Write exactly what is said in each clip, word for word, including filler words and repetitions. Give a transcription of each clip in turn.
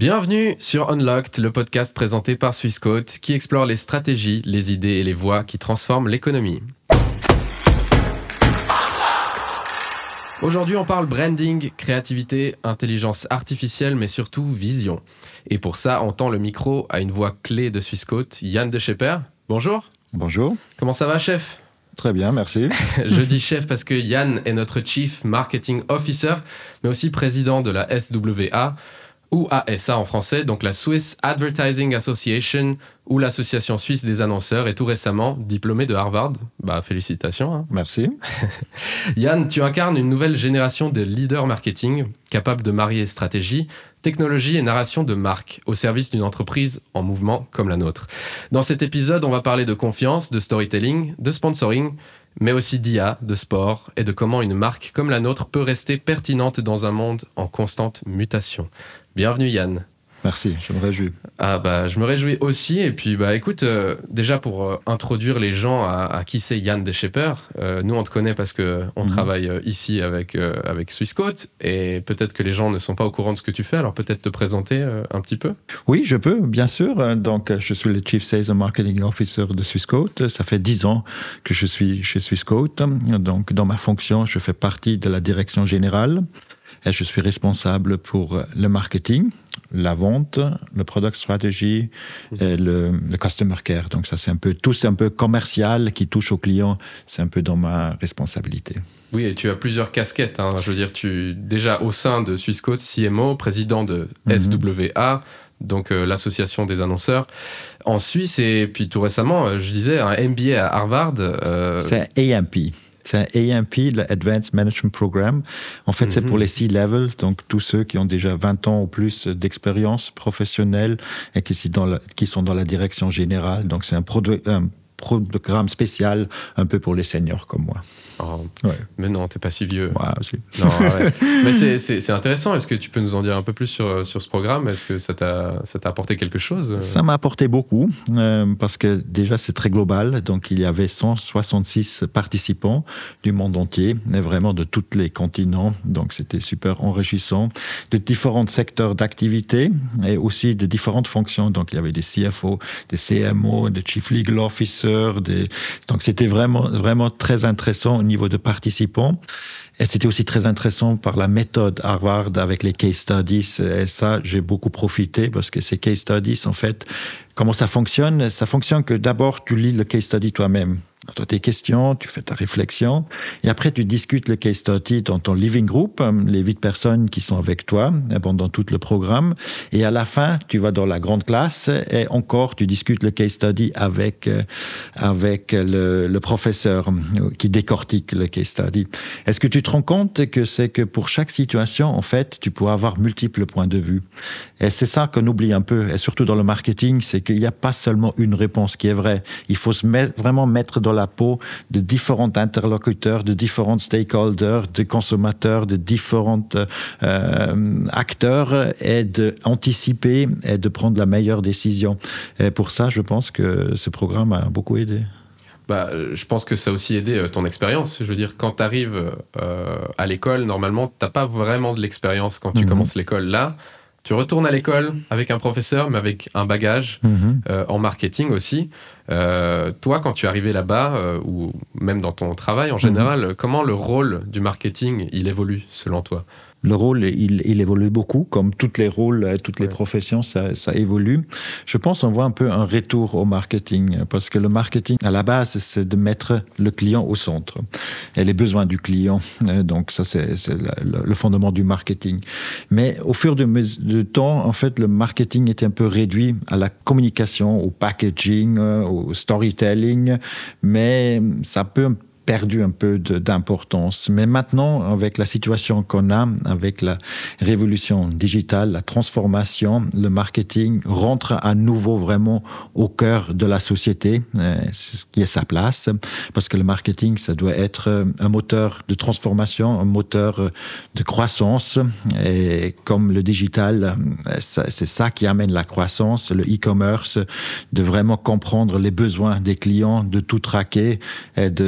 Bienvenue sur Unlocked, le podcast présenté par Swissquote qui explore les stratégies, les idées et les voies qui transforment l'économie. Aujourd'hui, on parle branding, créativité, intelligence artificielle, mais surtout vision. Et pour ça, on tend le micro à une voix clé de Swissquote, Yann De Schepper. Bonjour. Bonjour. Comment ça va, chef ? Très bien, merci. Je dis chef parce que Yann est notre Chief Marketing Officer, mais aussi président de la S W A, ou A S A en français, donc la Swiss Advertising Association, ou l'Association suisse des annonceurs, et tout récemment diplômé de Harvard. Bah, félicitations. Hein. Merci. Yann, tu incarnes une nouvelle génération de leaders marketing, capables de marier stratégie, technologie et narration de marque, au service d'une entreprise en mouvement comme la nôtre. Dans cet épisode, on va parler de confiance, de storytelling, de sponsoring, mais aussi d'I A, de sport, et de comment une marque comme la nôtre peut rester pertinente dans un monde en constante mutation. Bienvenue Yann. Merci, je me réjouis. Ah bah, je me réjouis aussi. Et puis, bah, écoute, euh, déjà pour euh, introduire les gens à, à qui c'est Yann De Schepper, euh, nous, on te connaît parce qu'on mmh. travaille euh, ici avec, euh, avec Swissquote. Et peut-être que les gens ne sont pas au courant de ce que tu fais. Alors, peut-être te présenter euh, un petit peu. Oui, je peux, bien sûr. Donc, je suis le Chief Sales and Marketing Officer de Swissquote. Ça fait dix ans que je suis chez Swissquote. Donc, dans ma fonction, je fais partie de la direction générale. Et je suis responsable pour le marketing, la vente, le product strategy et le, le customer care. Donc ça, c'est un peu tout, c'est un peu commercial qui touche aux clients. C'est un peu dans ma responsabilité. Oui, et tu as plusieurs casquettes. Hein. Je veux dire, tu déjà au sein de Swissquote, C M O, président de mm-hmm. S W A, donc euh, l'association des annonceurs en Suisse, et puis tout récemment, je disais, un M B A à Harvard. Euh... C'est A M P. C'est un A M P, le Advanced Management Program. En fait, mm-hmm. c'est pour les C-level, donc tous ceux qui ont déjà vingt ans ou plus d'expérience professionnelle et qui sont dans la, qui sont dans la direction générale. Donc, c'est un, produ- un programme spécial un peu pour les seniors comme moi. Oh, ouais. Mais non, t'es pas si vieux. Moi aussi. Non, ouais. Mais c'est, c'est, c'est intéressant. Est-ce que tu peux nous en dire un peu plus sur, sur ce programme ? Est-ce que ça t'a, ça t'a apporté quelque chose ? Ça m'a apporté beaucoup, euh, parce que déjà c'est très global. Donc il y avait cent soixante-six participants du monde entier, et vraiment de tous les continents. Donc c'était super enrichissant. De différents secteurs d'activité et aussi de différentes fonctions. Donc il y avait des C F O, des C M O, des Chief Legal Officer. Des... Donc c'était vraiment, vraiment très intéressant au niveau de participants. Et c'était aussi très intéressant par la méthode Harvard avec les case studies. Et ça, j'ai beaucoup profité parce que ces case studies, en fait, comment ça fonctionne ? Ça fonctionne que d'abord, tu lis le case study toi-même. Tu as tes questions, tu fais ta réflexion, et après tu discutes le case study dans ton living group, les huit personnes qui sont avec toi pendant tout le programme, et à la fin, tu vas dans la grande classe, et encore, tu discutes le case study avec, avec le, le professeur qui décortique le case study. Est-ce que tu te rends compte que c'est que pour chaque situation, en fait, tu peux avoir multiples points de vue. Et c'est ça qu'on oublie un peu, et surtout dans le marketing, c'est qu'il n'y a pas seulement une réponse qui est vraie. Il faut se mettre, vraiment mettre dans la peau de différents interlocuteurs, de différents stakeholders, de consommateurs, de différents euh, acteurs, et d'anticiper et de prendre la meilleure décision. Et pour ça, je pense que ce programme a beaucoup aidé. Bah, je pense que ça a aussi aidé ton expérience. Je veux dire, quand tu arrives euh, à l'école, normalement, tu n'as pas vraiment de l'expérience quand tu mm-hmm. commences l'école. Là, tu retournes à l'école avec un professeur, mais avec un bagage mmh. euh, en marketing aussi. Euh, toi, quand tu es arrivé là-bas, euh, ou même dans ton travail en général, mmh. comment le rôle du marketing, il évolue selon toi ? Le rôle, il, il évolue beaucoup, comme tous les rôles, toutes les ouais. professions, ça, ça évolue. Je pense qu'on voit un peu un retour au marketing, parce que le marketing, à la base, c'est de mettre le client au centre et les besoins du client. Donc ça, c'est, c'est le, le fondement du marketing. Mais au fur et à mesure du temps, en fait, le marketing était un peu réduit à la communication, au packaging, au storytelling, mais ça peut un perdu un peu de, d'importance. Mais maintenant, avec la situation qu'on a, avec la révolution digitale, la transformation, le marketing rentre à nouveau vraiment au cœur de la société. C'est ce qui est sa place, parce que le marketing, ça doit être un moteur de transformation, un moteur de croissance. Et comme le digital, c'est ça qui amène la croissance, le e-commerce, de vraiment comprendre les besoins des clients, de tout traquer et de, d'avoir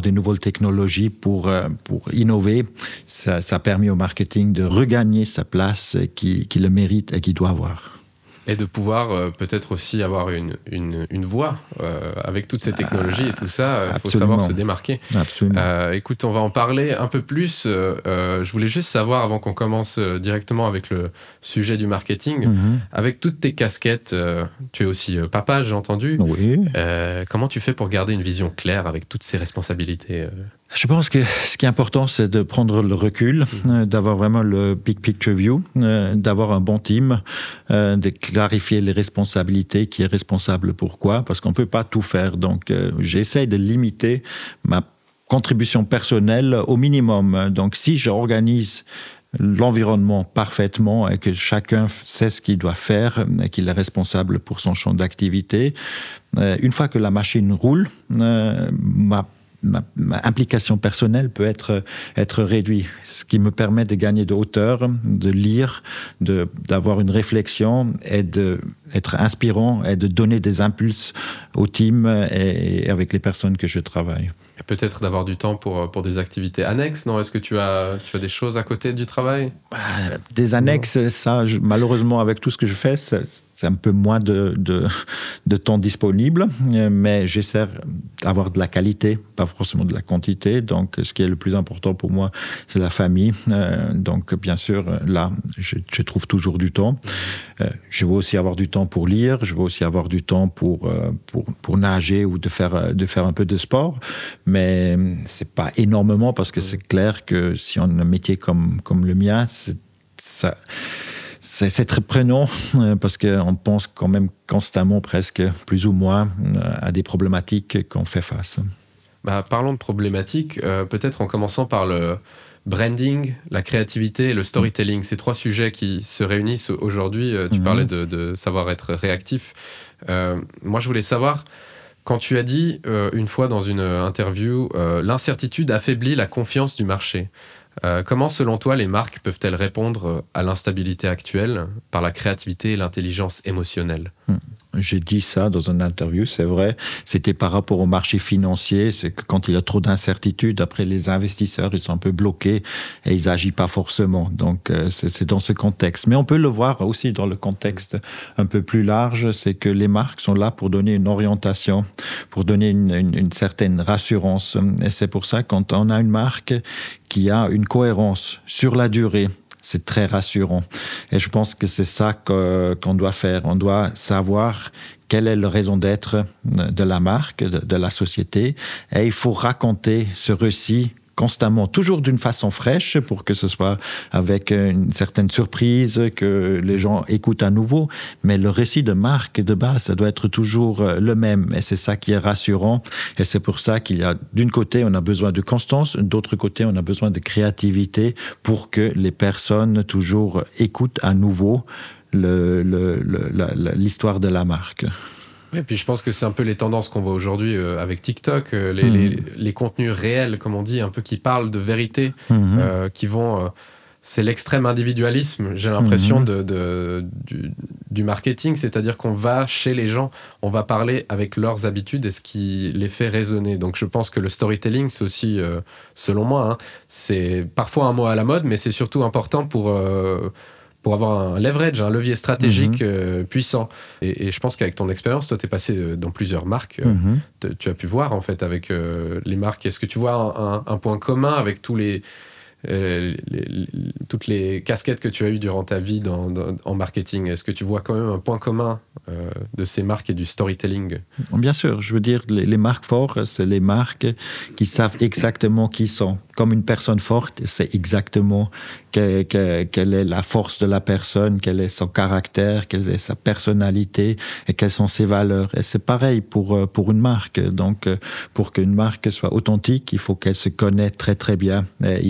des nouvelles technologies pour, euh, pour innover, ça, ça a permis au marketing de regagner sa place qu'il qui le mérite et qu'il doit avoir. Et de pouvoir euh, peut-être aussi avoir une, une, une voix euh, avec toutes ces technologies ah, et tout ça. Il faut savoir se démarquer. Absolument. Euh, écoute, on va en parler un peu plus. Euh, euh, je voulais juste savoir, avant qu'on commence directement avec le sujet du marketing, mm-hmm. avec toutes tes casquettes, euh, tu es aussi euh, papa, j'ai entendu. Oui. Euh, comment tu fais pour garder une vision claire avec toutes ces responsabilités euh Je pense que ce qui est important, c'est de prendre le recul, euh, d'avoir vraiment le big picture view, euh, d'avoir un bon team, euh, de clarifier les responsabilités, qui est responsable pourquoi, parce qu'on ne peut pas tout faire. Donc, euh, j'essaie de limiter ma contribution personnelle au minimum. Donc, si j'organise l'environnement parfaitement et que chacun sait ce qu'il doit faire et qu'il est responsable pour son champ d'activité, euh, une fois que la machine roule, euh, ma Ma, ma implication personnelle peut être, être réduite, ce qui me permet de gagner de hauteur, de lire, de, d'avoir une réflexion et d'être inspirant et de donner des impulses au team et, et avec les personnes que je travaille. Et peut-être d'avoir du temps pour, pour des activités annexes, non ? Est-ce que tu as, tu as des choses à côté du travail ? Bah, des annexes, non. ça, je, malheureusement, avec tout ce que je fais, ça, c'est un peu moins de, de, de temps disponible, mais j'essaie d'avoir de la qualité, pas forcément de la quantité. Donc, ce qui est le plus important pour moi, c'est la famille. Euh, donc, bien sûr, là, je, je trouve toujours du temps. Euh, je veux aussi avoir du temps pour lire, je veux aussi avoir du temps pour, euh, pour, pour nager ou de faire, de faire un peu de sport. Mais c'est pas énormément parce que c'est clair que si on a un métier comme, comme le mien, c'est, ça, c'est, c'est très prenant parce qu'on pense quand même constamment, presque plus ou moins, à des problématiques qu'on fait face. Bah, parlons de problématiques, euh, peut-être en commençant par le branding, la créativité et le storytelling. Ces trois sujets qui se réunissent aujourd'hui. Euh, tu mmh. parlais de, de savoir être réactif. Euh, moi, je voulais savoir... Quand tu as dit, euh, une fois dans une interview, euh, l'incertitude affaiblit la confiance du marché. Euh, comment, selon toi, les marques peuvent-elles répondre à l'instabilité actuelle par la créativité et l'intelligence émotionnelle ? J'ai dit ça dans une interview, c'est vrai. C'était par rapport au marché financier. C'est que quand il y a trop d'incertitudes, après les investisseurs, ils sont un peu bloqués et ils n'agissent pas forcément. Donc, c'est, c'est dans ce contexte. Mais on peut le voir aussi dans le contexte un peu plus large. C'est que les marques sont là pour donner une orientation, pour donner une, une, une certaine rassurance. Et c'est pour ça, quand on a une marque qui a une cohérence sur la durée, c'est très rassurant. Et je pense que c'est ça que, qu'on doit faire. On doit savoir quelle est la raison d'être de la marque, de, de la société. Et il faut raconter ce récit constamment, toujours d'une façon fraîche pour que ce soit avec une certaine surprise, que les gens écoutent à nouveau. Mais le récit de marque de base, ça doit être toujours le même. Et c'est ça qui est rassurant. Et c'est pour ça qu'il y a, d'une côté, on a besoin de constance, d'autre côté, on a besoin de créativité pour que les personnes toujours écoutent à nouveau le, le, le, la, la, l'histoire de la marque. Et puis je pense que c'est un peu les tendances qu'on voit aujourd'hui euh, avec TikTok, euh, les, mmh. les, les contenus réels, comme on dit, un peu qui parlent de vérité, mmh. euh, qui vont... Euh, c'est l'extrême individualisme, j'ai l'impression, mmh. de, de, du, du marketing, c'est-à-dire qu'on va chez les gens, on va parler avec leurs habitudes et ce qui les fait résonner. Donc je pense que le storytelling, c'est aussi, euh, selon moi, hein, c'est parfois un mot à la mode, mais c'est surtout important pour... Euh, pour avoir un leverage, un levier stratégique mmh. euh, puissant. Et, et je pense qu'avec ton expérience, toi, tu es passé dans plusieurs marques. Euh, mmh. te, tu as pu voir, en fait, avec euh, les marques. Est-ce que tu vois un, un, un point commun avec tous les, euh, les, les, toutes les casquettes que tu as eues durant ta vie dans, dans, en marketing? Est-ce que tu vois quand même un point commun euh, de ces marques et du storytelling? Bien sûr. Je veux dire, les, les marques fortes, c'est les marques qui savent exactement qui ils sont. Comme une personne forte, c'est exactement que, que, quelle est la force de la personne, quel est son caractère, quelle est sa personnalité et quelles sont ses valeurs. Et c'est pareil pour, pour une marque. Donc, pour qu'une marque soit authentique, il faut qu'elle se connaisse très très bien. Et il faut que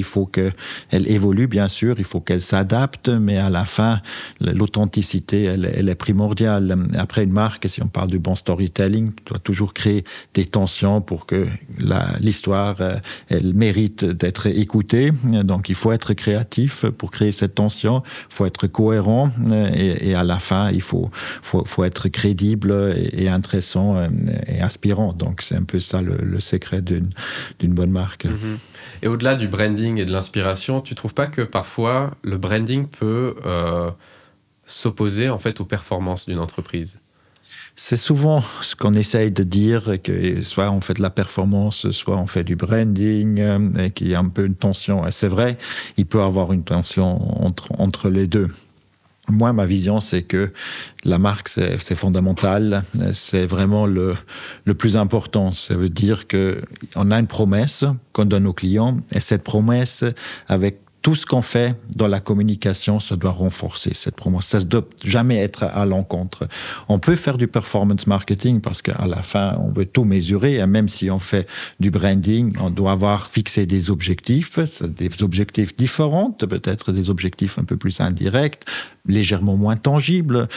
qu'elle évolue, bien sûr, il faut qu'elle s'adapte, mais à la fin, l'authenticité, elle, elle est primordiale. Après, une marque, si on parle du bon storytelling, tu dois toujours créer des tensions pour que la, l'histoire, elle mérite d'être écoutée. Donc, il faut être créatif pour créer cette tension, il faut être cohérent, et, et à la fin, il faut, faut, faut être crédible et, et intéressant et inspirant. Donc, c'est un peu ça le, le secret d'une, d'une bonne marque. Mm-hmm. Et au-delà du branding et de l'inspiration, tu ne trouves pas que parfois le branding peut euh, s'opposer en fait aux performances d'une entreprise ? C'est souvent ce qu'on essaye de dire, que soit on fait de la performance, soit on fait du branding, et qu'il y a un peu une tension. Et c'est vrai, il peut y avoir une tension entre, entre les deux. Moi, ma vision, c'est que la marque, c'est, c'est fondamental. C'est vraiment le, le plus important. Ça veut dire qu'on a une promesse qu'on donne aux clients, et cette promesse, avec tout ce qu'on fait dans la communication, ça doit renforcer cette promesse. Ça ne doit jamais être à l'encontre. On peut faire du performance marketing parce qu'à la fin, on veut tout mesurer. Et même si on fait du branding, on doit avoir fixé des objectifs, des objectifs différents, peut-être des objectifs un peu plus indirects, légèrement moins tangibles.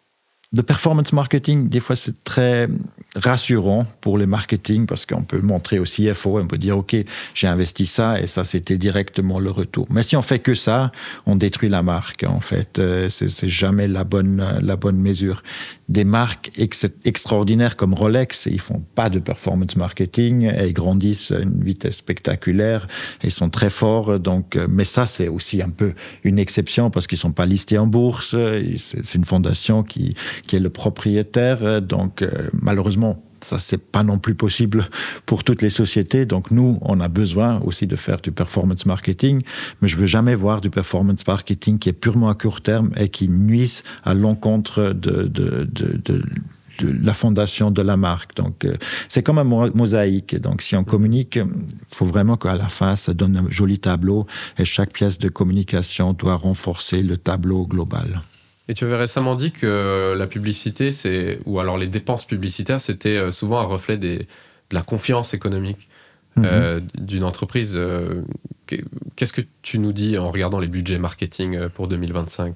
Le performance marketing, des fois, c'est très rassurant pour les marketing parce qu'on peut montrer au C F O, on peut dire, OK, j'ai investi ça et ça, c'était directement le retour. Mais si on fait que ça, on détruit la marque, en fait. C'est, c'est jamais la bonne, la bonne mesure. Des marques ex- extraordinaires comme Rolex, ils font pas de performance marketing, elles grandissent à une vitesse spectaculaire, ils sont très forts. Donc, mais ça, c'est aussi un peu une exception parce qu'ils sont pas listés en bourse. C'est, c'est une fondation qui qui est le propriétaire. Donc, euh, malheureusement, ça, c'est pas non plus possible pour toutes les sociétés. Donc, nous, on a besoin aussi de faire du performance marketing, mais je veux jamais voir du performance marketing qui est purement à court terme et qui nuise à l'encontre de, de, de, de de la fondation de la marque. Donc, euh, c'est comme un mosaïque. Donc, si on communique, il faut vraiment qu'à la fin, ça donne un joli tableau et chaque pièce de communication doit renforcer le tableau global. Et tu avais récemment dit que la publicité, c'est, ou alors les dépenses publicitaires, c'était souvent un reflet des, de la confiance économique mm-hmm. euh, d'une entreprise. Qu'est-ce que tu nous dis en regardant les budgets marketing pour deux mille vingt-cinq ?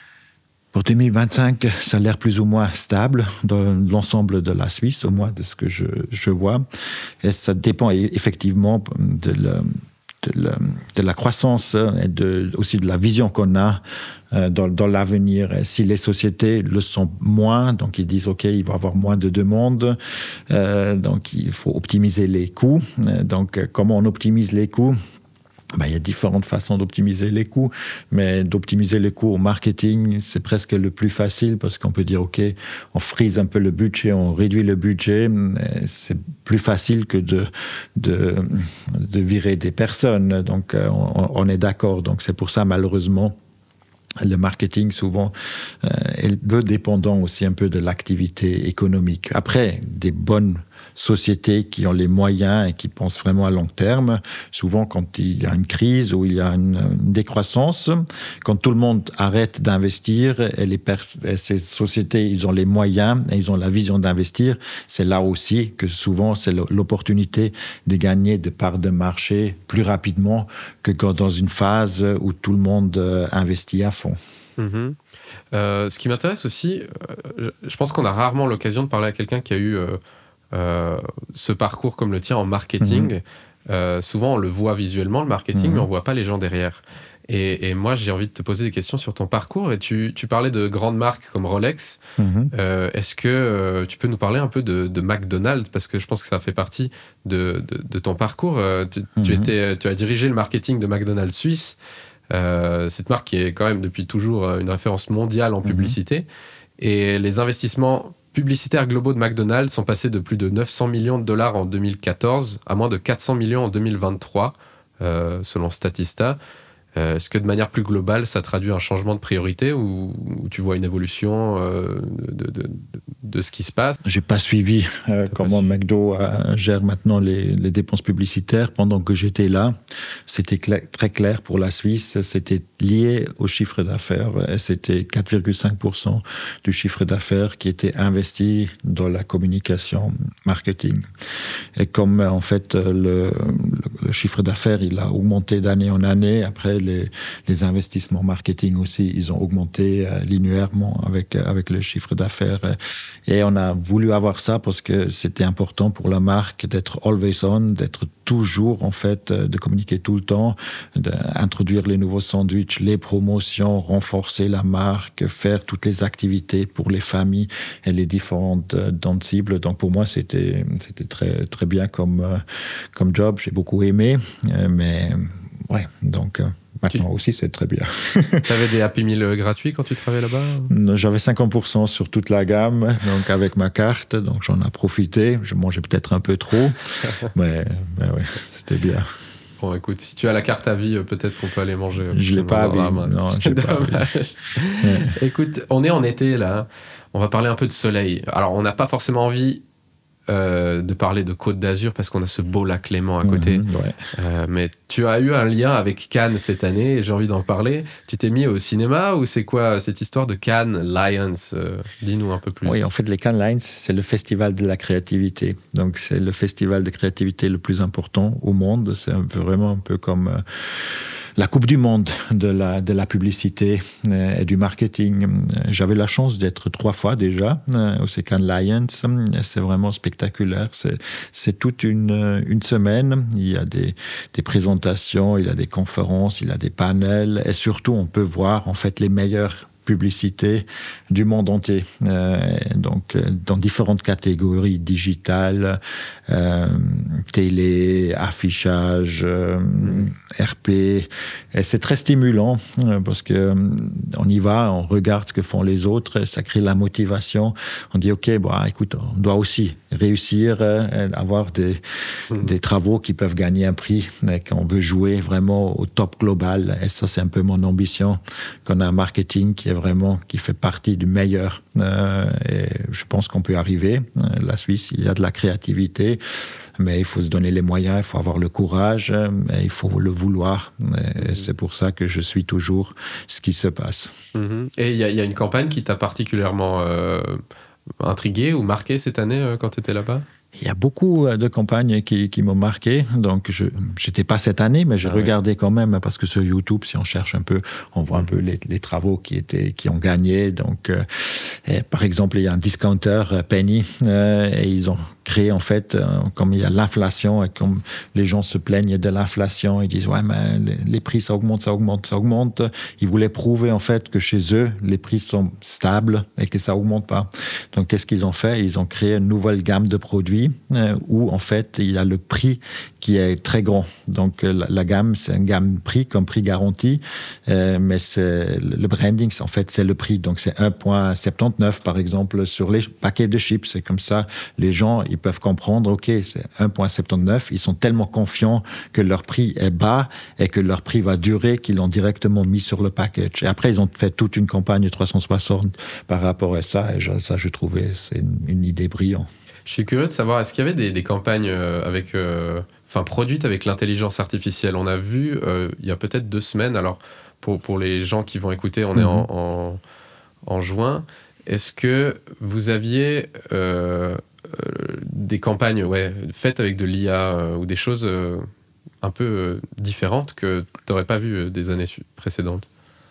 Pour deux mille vingt-cinq, ça a l'air plus ou moins stable dans l'ensemble de la Suisse, au moins de ce que je, je vois. Et ça dépend effectivement de la, de la, de la croissance et de, aussi de la vision qu'on a Dans, dans l'avenir. Et si les sociétés le sont moins, donc ils disent OK, il va y avoir moins de demandes, euh, donc il faut optimiser les coûts. Donc comment on optimise les coûts? Ben, il y a différentes façons d'optimiser les coûts, mais d'optimiser les coûts au marketing, c'est presque le plus facile parce qu'on peut dire, OK, on frise un peu le budget, on réduit le budget. C'est plus facile que de, de, de virer des personnes. Donc, on, on est d'accord. Donc, c'est pour ça, malheureusement, le marketing, souvent, euh, est peu dépendant aussi un peu de l'activité économique. Après, des bonnes sociétés qui ont les moyens et qui pensent vraiment à long terme, souvent quand il y a une crise ou il y a une, une décroissance, quand tout le monde arrête d'investir et, les pers- et ces sociétés, ils ont les moyens et ils ont la vision d'investir, c'est là aussi que souvent c'est l'opportunité de gagner des parts de marché plus rapidement que quand dans une phase où tout le monde investit à fond. Mmh. Euh, ce qui m'intéresse aussi, euh, je pense qu'on a rarement l'occasion de parler à quelqu'un qui a eu euh, euh, ce parcours comme le tien en marketing. Mmh. Euh, souvent, on le voit visuellement, le marketing, mmh. mais on ne voit pas les gens derrière. Et, et moi, j'ai envie de te poser des questions sur ton parcours. Et tu, tu parlais de grandes marques comme Rolex. Mmh. Euh, est-ce que euh, tu peux nous parler un peu de, de McDonald's? Parce que je pense que ça fait partie de, de, de ton parcours. Euh, tu, mmh. tu, étais, tu as dirigé le marketing de McDonald's Suisse. Euh, cette marque qui est quand même depuis toujours une référence mondiale en publicité. Mmh. Et les investissements publicitaires globaux de McDonald's sont passés de plus de neuf cents millions de dollars en deux mille quatorze à moins de quatre cents millions en deux mille vingt-trois, euh, selon Statista. Euh, est-ce que de manière plus globale, ça traduit un changement de priorité ou, ou tu vois une évolution euh, de, de, de, de ce qui se passe? J'ai pas suivi euh, comment suivi. McDo euh, gère maintenant les, les dépenses publicitaires. Pendant que j'étais là, c'était cla- très clair pour la Suisse. C'était lié au chiffre d'affaires. Et c'était quatre virgule cinq pour cent du chiffre d'affaires qui était investi dans la communication marketing. Et comme en fait le, le chiffre d'affaires, il a augmenté d'année en année. Après, les, les investissements marketing aussi, ils ont augmenté euh, linéairement avec, avec le chiffre d'affaires. Et on a voulu avoir ça parce que c'était important pour la marque d'être always on, d'être toujours, en fait, de communiquer tout le temps, d'introduire les nouveaux sandwichs, les promotions, renforcer la marque, faire toutes les activités pour les familles et les différentes dents de cible. Donc pour moi, c'était, c'était très, très bien comme, comme job. J'ai beaucoup aimé, mais ouais, donc maintenant tu... aussi, c'est très bien. Tu avais des Happy Meal gratuits quand tu travaillais là-bas? J'avais cinquante pour cent sur toute la gamme, donc avec ma carte, donc j'en ai profité. Je mangeais peut-être un peu trop, mais, mais ouais, c'était bien. Bon, écoute, si tu as la carte à vie, peut-être qu'on peut aller manger. Je ne l'ai pas à vie. Non, je l'ai pas à vie. Ouais. Écoute, on est en été, là. On va parler un peu de soleil. Alors, on n'a pas forcément envie euh, de parler de Côte d'Azur parce qu'on a ce beau lac Léman à côté. Mmh, ouais. euh, mais tu as eu un lien avec Cannes cette année et j'ai envie d'en parler. Tu t'es mis au cinéma ou c'est quoi cette histoire de Cannes Lions? euh, Dis-nous un peu plus. Oui, en fait, les Cannes Lions, c'est le festival de la créativité. Donc, c'est le festival de créativité le plus important au monde. C'est un peu, vraiment un peu comme... Euh, la Coupe du Monde de la, de la publicité euh, et du marketing. J'avais la chance d'être trois fois déjà euh, au Cannes Lions. C'est vraiment spectaculaire. C'est, c'est toute une, une semaine. Il y a des, des présentations, il y a des conférences, il y a des panels. Et surtout, on peut voir en fait les meilleurs publicité du monde entier, euh, donc dans différentes catégories digitales, euh, télé, affichage, euh, R P. Et c'est très stimulant euh, parce que euh, on y va, on regarde ce que font les autres, ça crée la motivation. On dit ok, bon, écoute, on doit aussi réussir, euh, avoir des, mmh. des travaux qui peuvent gagner un prix, et qu'on veut jouer vraiment au top global. Et ça, c'est un peu mon ambition. Qu'on a un marketing qui est vraiment qui fait partie du meilleur. Euh, et je pense qu'on peut arriver. La Suisse, il y a de la créativité, mais il faut se donner les moyens, il faut avoir le courage, mais il faut le vouloir. Et mmh. c'est pour ça que je suis toujours ce qui se passe. Mmh. Et il y, y a une campagne qui t'a particulièrement euh, intrigué ou marqué cette année euh, quand tu étais là-bas? Il y a beaucoup de campagnes qui, qui m'ont marqué. Donc, je n'étais pas cette année, mais j'ai ah regardé ouais. quand même, parce que sur YouTube, si on cherche un peu, on voit un peu les, les travaux qui, étaient, qui ont gagné. Donc, euh, et par exemple, il y a un discounter, Penny, euh, et ils ont créé, en fait, euh, comme il y a l'inflation, et comme les gens se plaignent de l'inflation, ils disent, ouais, mais les, les prix, ça augmente, ça augmente, ça augmente. Ils voulaient prouver, en fait, que chez eux, les prix sont stables et que ça augmente pas. Donc, qu'est-ce qu'ils ont fait? Ils ont créé une nouvelle gamme de produits où en fait il y a le prix qui est très grand. Donc la, la gamme, c'est une gamme prix comme prix garanti, euh, mais c'est, le branding, c'est, en fait c'est le prix. Donc c'est un virgule soixante-dix-neuf par exemple sur les paquets de chips. C'est comme ça, les gens ils peuvent comprendre, ok, c'est un virgule soixante-dix-neuf. Ils sont tellement confiants que leur prix est bas et que leur prix va durer qu'ils l'ont directement mis sur le package. Et après ils ont fait toute une campagne trois cent soixante par rapport à ça. Et je, ça, je trouvais c'est une, une idée brillante. Je suis curieux de savoir, est-ce qu'il y avait des, des campagnes avec, euh, enfin, produites avec l'intelligence artificielle? On a vu, euh, il y a peut-être deux semaines, alors pour, pour les gens qui vont écouter, on mm-hmm. est en, en, en juin. Est-ce que vous aviez euh, euh, des campagnes ouais, faites avec de l'I A euh, ou des choses euh, un peu euh, différentes que tu n'aurais pas vues des années précédentes?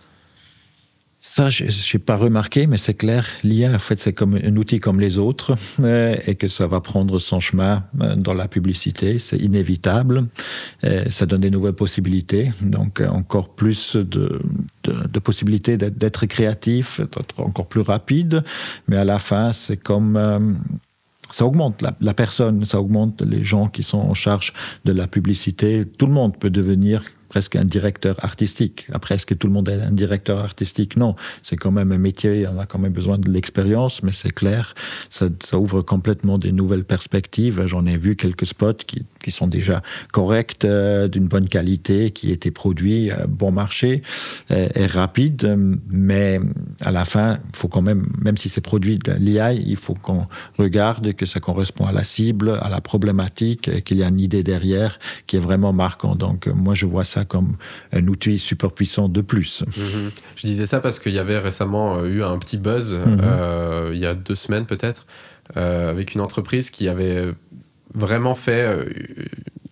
Ça, je n'ai pas remarqué, mais c'est clair, l'I A, en fait, c'est comme un outil comme les autres euh, et que ça va prendre son chemin dans la publicité. C'est inévitable. Euh, ça donne des nouvelles possibilités, donc encore plus de, de, de possibilités d'être, d'être créatif, d'être encore plus rapide. Mais à la fin, c'est comme... Euh, ça augmente la, la personne, ça augmente les gens qui sont en charge de la publicité. Tout le monde peut devenir presque un directeur artistique. Après, est-ce que tout le monde est un directeur artistique? Non, c'est quand même un métier, on a quand même besoin de l'expérience, mais c'est clair, ça, ça ouvre complètement des nouvelles perspectives. J'en ai vu quelques spots qui, qui sont déjà corrects, euh, d'une bonne qualité, qui étaient produits, euh, bon marché, euh, et rapide, mais à la fin, il faut quand même, même si c'est produit de l'I A, il faut qu'on regarde que ça correspond à la cible, à la problématique, qu'il y a une idée derrière qui est vraiment marquante. Donc, moi, je vois ça comme un outil super puissant de plus. Mmh. Je disais ça parce qu'il y avait récemment eu un petit buzz, mmh. euh, il y a deux semaines peut-être, euh, avec une entreprise qui avait vraiment fait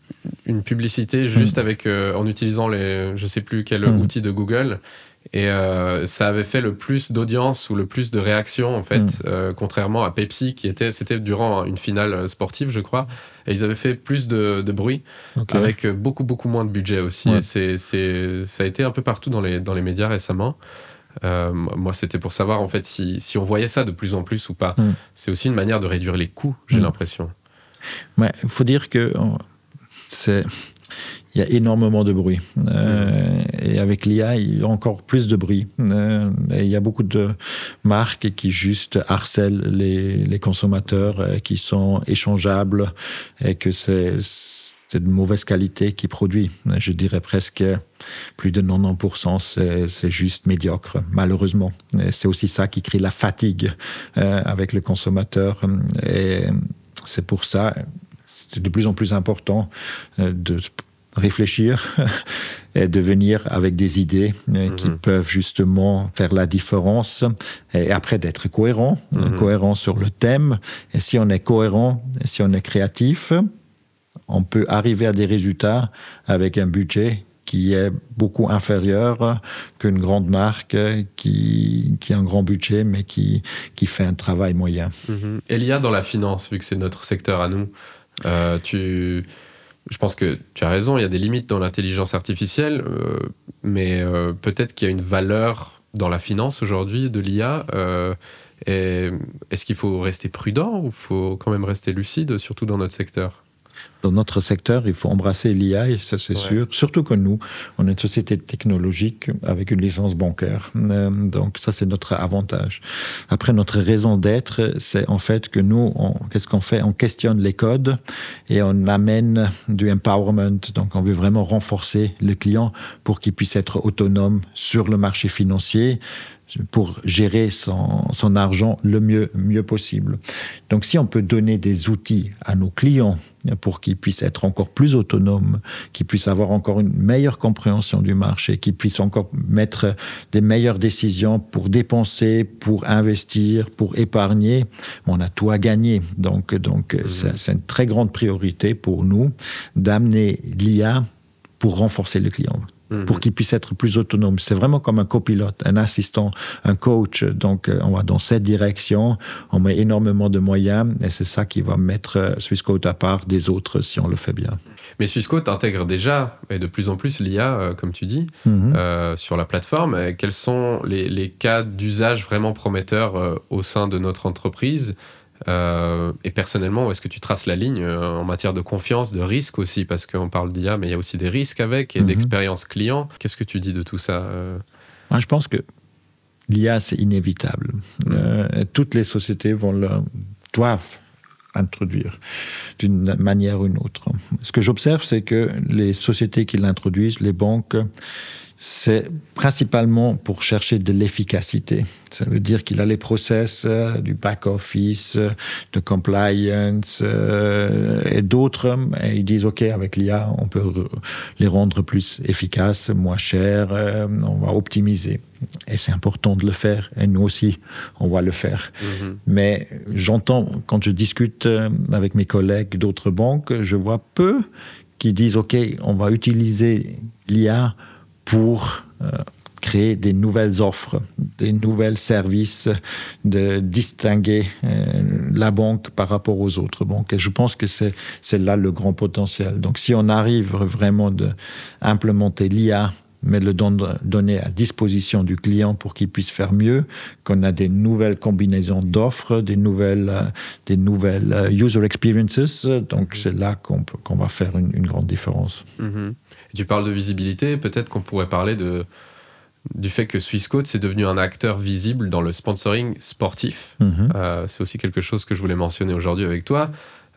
une publicité juste Mm. avec, euh, en utilisant les, je sais plus quel Mm. outil de Google. Et euh, ça avait fait le plus d'audience ou le plus de réactions, en fait, Mm. euh, contrairement à Pepsi, qui était, c'était durant une finale sportive, je crois. Et ils avaient fait plus de, de bruit, Okay. avec beaucoup, beaucoup moins de budget aussi. Ouais. Et c'est, c'est, ça a été un peu partout dans les, dans les médias récemment. Euh, moi, c'était pour savoir, en fait, si, si on voyait ça de plus en plus ou pas. Mm. C'est aussi une manière de réduire les coûts, j'ai Mm. l'impression. Ouais, il faut dire que c'est... il y a énormément de bruit. Euh, mmh. Et avec l'I A, il y a encore plus de bruit. Euh, et il y a beaucoup de marques qui juste harcèlent les, les consommateurs, euh, qui sont échangeables et que c'est, c'est de mauvaise qualité qui produit. Je dirais presque plus de quatre-vingt-dix pour cent, c'est, c'est juste médiocre, malheureusement. Et c'est aussi ça qui crée la fatigue euh, avec le consommateur. Et c'est pour ça, c'est de plus en plus important euh, de réfléchir et de venir avec des idées mmh. qui peuvent justement faire la différence et après d'être cohérent, mmh. cohérent sur le thème. Et si on est cohérent, et si on est créatif, on peut arriver à des résultats avec un budget qui est beaucoup inférieur qu'une grande marque qui, qui a un grand budget mais qui, qui fait un travail moyen. Mmh. Et l'I A dans la finance, vu que c'est notre secteur à nous, euh, tu... Je pense que tu as raison, il y a des limites dans l'intelligence artificielle, euh, mais euh, peut-être qu'il y a une valeur dans la finance aujourd'hui de l'I A. Euh, et est-ce qu'il faut rester prudent ou il faut quand même rester lucide, surtout dans notre secteur ? Dans notre secteur, il faut embrasser l'I A, et ça c'est ouais. sûr. Surtout que nous, on est une société technologique avec une licence bancaire. Euh, donc ça, c'est notre avantage. Après, notre raison d'être, c'est en fait que nous, on, qu'est-ce qu'on fait ? On questionne les codes et on amène du empowerment. Donc on veut vraiment renforcer le client pour qu'il puisse être autonome sur le marché financier, pour gérer son, son argent le mieux, mieux possible. Donc, si on peut donner des outils à nos clients pour qu'ils puissent être encore plus autonomes, qu'ils puissent avoir encore une meilleure compréhension du marché, qu'ils puissent encore mettre des meilleures décisions pour dépenser, pour investir, pour épargner, on a tout à gagner. Donc, donc mmh. c'est, c'est une très grande priorité pour nous d'amener l'I A pour renforcer le client. Pour qu'il puisse être plus autonome. C'est vraiment comme un copilote, un assistant, un coach. Donc, on va dans cette direction, on met énormément de moyens et c'est ça qui va mettre Swissquote à part des autres si on le fait bien. Mais Swissquote intègre déjà, et de plus en plus, l'I A, euh, comme tu dis, mm-hmm. euh, sur la plateforme. Et quels sont les, les cas d'usage vraiment prometteurs euh, au sein de notre entreprise ? Euh, et personnellement, où est-ce que tu traces la ligne euh, en matière de confiance, de risque aussi, parce qu'on parle d'I A, mais il y a aussi des risques avec et mm-hmm. d'expérience client. Qu'est-ce que tu dis de tout ça euh... Moi, je pense que l'I A, c'est inévitable. Mm. Euh, toutes les sociétés vont le, doivent introduire d'une manière ou d'une autre. Ce que j'observe, c'est que les sociétés qui l'introduisent, les banques, c'est principalement pour chercher de l'efficacité. Ça veut dire qu'il a les process euh, du back-office, euh, de compliance euh, et d'autres. Et ils disent, OK, avec l'I A, on peut re- les rendre plus efficaces, moins chers, euh, on va optimiser. Et c'est important de le faire. Et nous aussi, on va le faire. Mm-hmm. Mais j'entends, quand je discute avec mes collègues d'autres banques, je vois peu qui disent, OK, on va utiliser l'I A pour euh, créer des nouvelles offres, des nouveaux services, de distinguer euh, la banque par rapport aux autres banques. Et je pense que c'est, c'est là le grand potentiel. Donc si on arrive vraiment à implémenter l'I A, mais le don- donner à disposition du client pour qu'il puisse faire mieux, qu'on a des nouvelles combinaisons d'offres, des nouvelles, euh, des nouvelles euh, user experiences, donc c'est là qu'on, peut, qu'on va faire une, une grande différence. Mmh. Tu parles de visibilité, peut-être qu'on pourrait parler de, du fait que Swissquote, c'est devenu un acteur visible dans le sponsoring sportif. Mmh. Euh, c'est aussi quelque chose que je voulais mentionner aujourd'hui avec toi.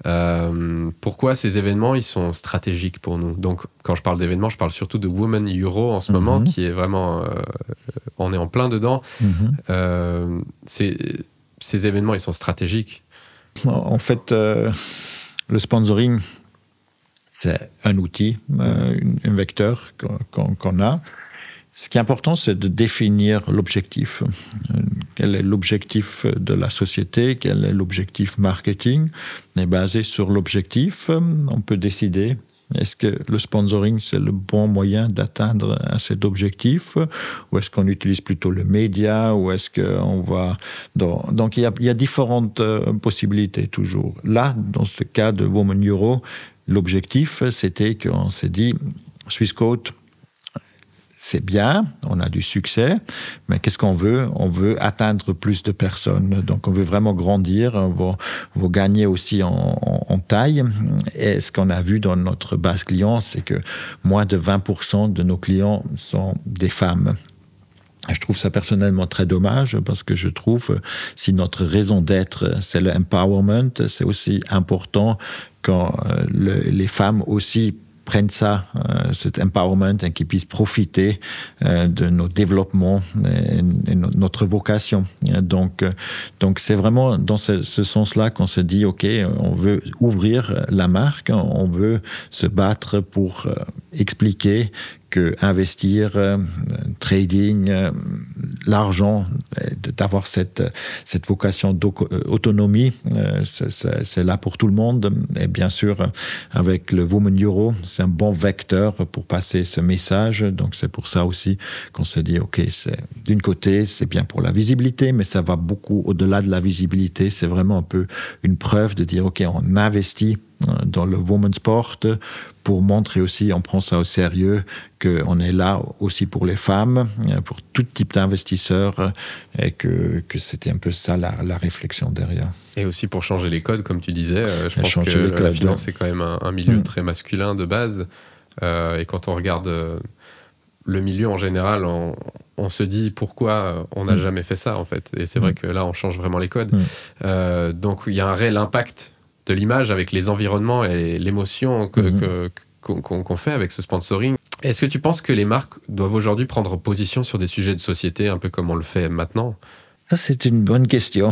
Euh, pourquoi ces événements, ils sont stratégiques pour nous ? Donc, quand je parle d'événements, je parle surtout de Women Euro en ce mmh. moment, qui est vraiment... Euh, on est en plein dedans. Mmh. Euh, c'est, ces événements, ils sont stratégiques. En fait, euh, le sponsoring... c'est un outil, euh, un vecteur qu'on, qu'on a. Ce qui est important, c'est de définir l'objectif. Quel est l'objectif de la société ? Quel est l'objectif marketing ? Et basé sur l'objectif, on peut décider Est-ce que le sponsoring, c'est le bon moyen d'atteindre cet objectif? Ou est-ce qu'on utilise plutôt le média? Ou est-ce qu'on va... Dans... Donc, il y a, il y a différentes possibilités toujours. Là, dans ce cas de Women Euro, l'objectif, c'était qu'on s'est dit, Swissquote, c'est bien, on a du succès, mais qu'est-ce qu'on veut? On veut atteindre plus de personnes. Donc, on veut vraiment grandir, on veut, on veut gagner aussi en, en, en taille. Et ce qu'on a vu dans notre base client, c'est que moins de vingt pour cent de nos clients sont des femmes. Je trouve ça personnellement très dommage parce que je trouve si notre raison d'être, c'est le empowerment, c'est aussi important quand le, les femmes aussi prennent ça, euh, cet empowerment, et qu'ils puissent profiter euh, de nos développements et, et no, notre vocation. Donc, euh, donc c'est vraiment dans ce, ce sens-là qu'on se dit, OK, on veut ouvrir la marque, on veut se battre pour euh, expliquer que investir, euh, trading, euh, l'argent, d'avoir cette, cette vocation d'autonomie, euh, c'est, c'est, c'est là pour tout le monde. Et bien sûr, avec le Women Euro, c'est un bon vecteur pour passer ce message. Donc c'est pour ça aussi qu'on se dit, OK, c'est, d'une côté, c'est bien pour la visibilité, mais ça va beaucoup au-delà de la visibilité. C'est vraiment un peu une preuve de dire, OK, on investit dans le women's sport pour montrer aussi, on prend ça au sérieux, qu'on est là aussi pour les femmes, pour tout type d'investisseurs, et que, que c'était un peu ça la, la réflexion derrière. Et aussi pour changer les codes, comme tu disais, euh, je pense que la finance, c'est quand même un, un milieu mmh. très masculin de base, euh, et quand on regarde euh, le milieu en général, on, on se dit pourquoi on n'a mmh. jamais fait ça, en fait. Et c'est mmh. vrai que là, on change vraiment les codes. Mmh. Euh, donc, il y a un réel impact de l'image avec les environnements et l'émotion que, mmh. que, qu'on, qu'on fait avec ce sponsoring. Est-ce que tu penses que les marques doivent aujourd'hui prendre position sur des sujets de société, un peu comme on le fait maintenant ? Ça, c'est une bonne question.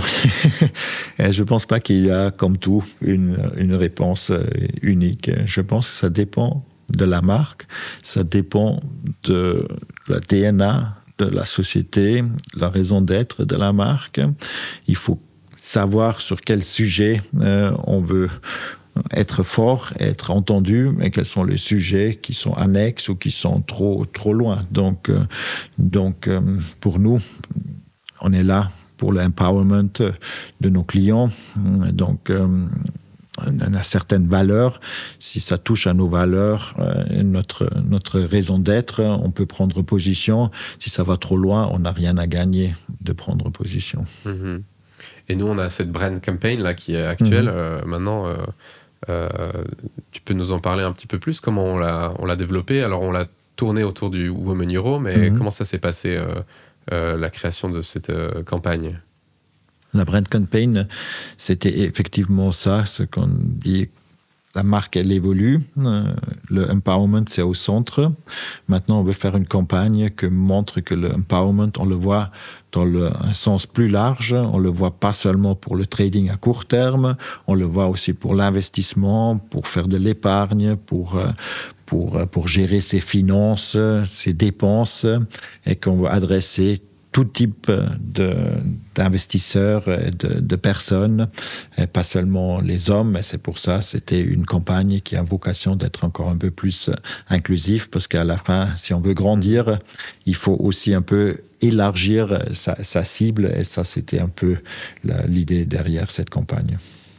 Je ne pense pas qu'il y a, comme tout, une, une réponse unique. Je pense que ça dépend de la marque, ça dépend de la D N A de la société, la raison d'être de la marque. Il faut savoir sur quel sujet euh, on veut être fort, être entendu, et quels sont les sujets qui sont annexes ou qui sont trop, trop loin. Donc, euh, donc euh, pour nous, on est là pour l'empowerment de nos clients. Donc, euh, on a certaines valeurs. Si ça touche à nos valeurs, euh, notre, notre raison d'être, on peut prendre position. Si ça va trop loin, on n'a rien à gagner de prendre position. Mm-hmm. Et nous, on a cette brand campaign là, qui est actuelle. Mmh. Euh, maintenant, euh, euh, tu peux nous en parler un petit peu plus? Comment on l'a, on l'a développée? Alors, on l'a tournée autour du Women Euro, mais mmh. comment ça s'est passé, euh, euh, la création de cette euh, campagne? La brand campaign, c'était effectivement ça, ce qu'on dit. La marque, elle évolue. Euh, le empowerment, c'est au centre. Maintenant, on veut faire une campagne qui montre que le empowerment, on le voit dans le, un sens plus large. On le voit pas seulement pour le trading à court terme. On le voit aussi pour l'investissement, pour faire de l'épargne, pour, pour, pour gérer ses finances, ses dépenses, et qu'on veut adresser tout type de, d'investisseurs, de, de personnes, et pas seulement les hommes. Et c'est pour ça, c'était une campagne qui a vocation d'être encore un peu plus inclusive, parce qu'à la fin, si on veut grandir, il faut aussi un peu élargir sa, sa cible. Et ça, c'était un peu la, l'idée derrière cette campagne.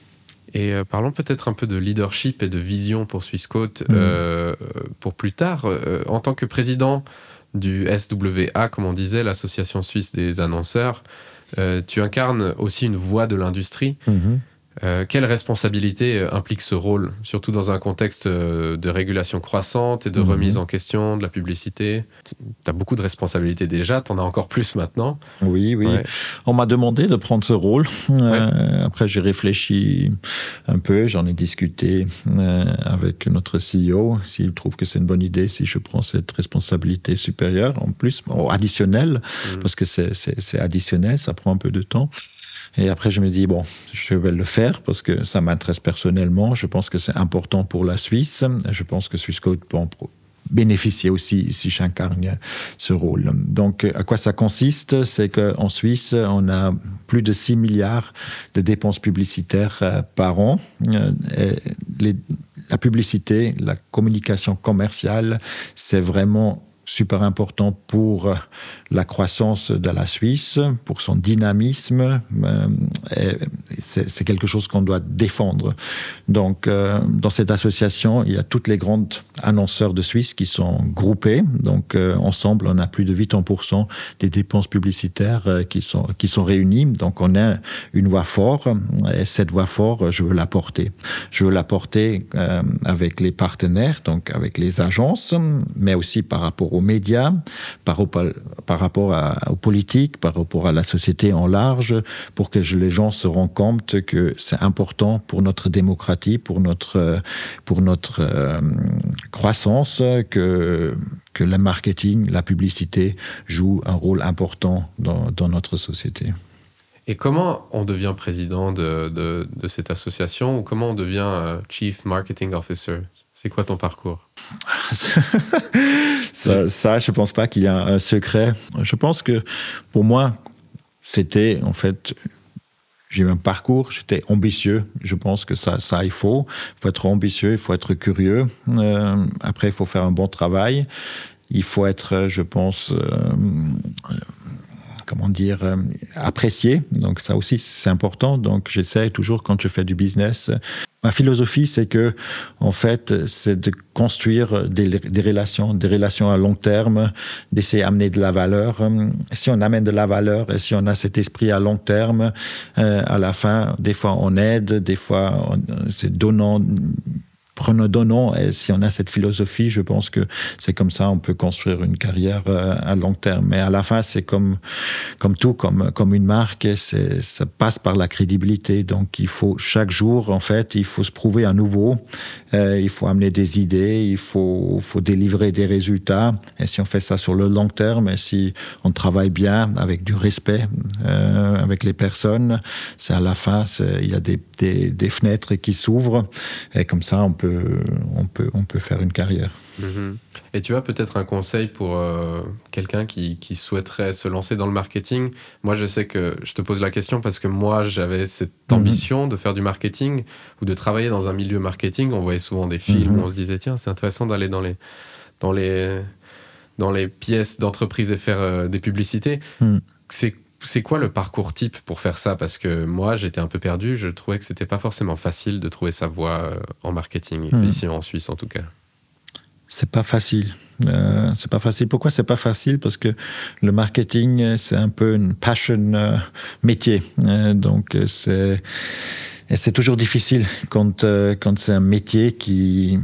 Et euh, parlons peut-être un peu de leadership et de vision pour Swissquote mmh. euh, pour plus tard. Euh, en tant que président du S W A, comme on disait, l'Association suisse des annonceurs, euh, tu incarnes aussi une voix de l'industrie. Mmh. Euh, quelle responsabilité implique ce rôle, surtout dans un contexte de régulation croissante et de mmh. remise en question de la publicité? Tu as beaucoup de responsabilités déjà, tu en as encore plus maintenant. Oui, oui. Ouais. On m'a demandé de prendre ce rôle. Ouais. Euh, après, j'ai réfléchi un peu, j'en ai discuté euh, avec notre C E O, s'il trouve que c'est une bonne idée, si je prends cette responsabilité supérieure, en plus, bon, additionnelle, mmh. parce que c'est, c'est, c'est additionnel, ça prend un peu de temps. Et après, je me dis, bon, je vais le faire parce que ça m'intéresse personnellement. Je pense que c'est important pour la Suisse. Je pense que Swissquote peut en bénéficier aussi si j'incarne ce rôle. Donc, à quoi ça consiste? C'est qu'en Suisse, on a plus de six milliards de dépenses publicitaires par an. Et les la publicité, la communication commerciale, c'est vraiment super important pour la croissance de la Suisse, pour son dynamisme. Et c'est, c'est quelque chose qu'on doit défendre. Donc, euh, dans cette association, il y a toutes les grandes annonceurs de Suisse qui sont groupés. Donc, euh, ensemble, on a plus de quatre-vingts pour cent des dépenses publicitaires euh, qui sont, qui sont réunies. Donc, on a une voix forte. Et cette voix forte, je veux la porter. Je veux la porter euh, avec les partenaires, donc avec les agences, mais aussi par rapport aux médias, par, par rapport à, aux politiques, par rapport à la société en large, pour que les gens se rendent compte que c'est important pour notre démocratie, pour notre, pour notre euh, croissance, que, que le marketing, la publicité joue un rôle important dans, dans notre société. Et comment on devient président de, de, de cette association ou comment on devient euh, Chief Marketing Officer? C'est quoi ton parcours? ça, ça, je ne pense pas qu'il y a un secret. Je pense que pour moi, c'était en fait... J'ai eu un parcours, j'étais ambitieux. Je pense que ça, ça il faut. Il faut être ambitieux, il faut être curieux. Euh, après, il faut faire un bon travail. Il faut être, je pense... Euh, comment dire, euh, apprécié. Donc ça aussi, c'est important. Donc j'essaie toujours, quand je fais du business, ma philosophie, c'est que, en fait, c'est de construire des, des relations, des relations à long terme, d'essayer d'amener de la valeur. Si on amène de la valeur et si on a cet esprit à long terme, euh, à la fin, des fois on aide, des fois on, c'est donnant, prenons, donnons. Et si on a cette philosophie, je pense que c'est comme ça on peut construire une carrière à long terme. Mais à la fin, c'est comme, comme tout, comme, comme une marque, c'est, ça passe par la crédibilité. Donc, il faut chaque jour, en fait, il faut se prouver à nouveau. Euh, il faut amener des idées, il faut, faut délivrer des résultats. Et si on fait ça sur le long terme, et si on travaille bien, avec du respect, euh, avec les personnes, c'est à la fin, c'est, il y a des, des, des fenêtres qui s'ouvrent. Et comme ça, on peut On peut, on peut faire une carrière. Mmh. Et tu as peut-être un conseil pour euh, quelqu'un qui, qui souhaiterait se lancer dans le marketing? Moi, je sais que je te pose la question parce que moi, j'avais cette ambition mmh. de faire du marketing ou de travailler dans un milieu marketing. On voyait souvent des films mmh. où on se disait, tiens, c'est intéressant d'aller dans les, dans les, dans les pièces d'entreprise et faire euh, des publicités. Mmh. C'est C'est quoi le parcours type pour faire ça? Parce que moi, j'étais un peu perdu. Je trouvais que c'était pas forcément facile de trouver sa voie en marketing, mmh. ici en Suisse en tout cas. C'est pas facile. Euh, c'est pas facile. Pourquoi c'est pas facile? Parce que le marketing, c'est un peu une passion euh, métier. Euh, donc, c'est, et c'est toujours difficile quand, euh, quand c'est un métier qui...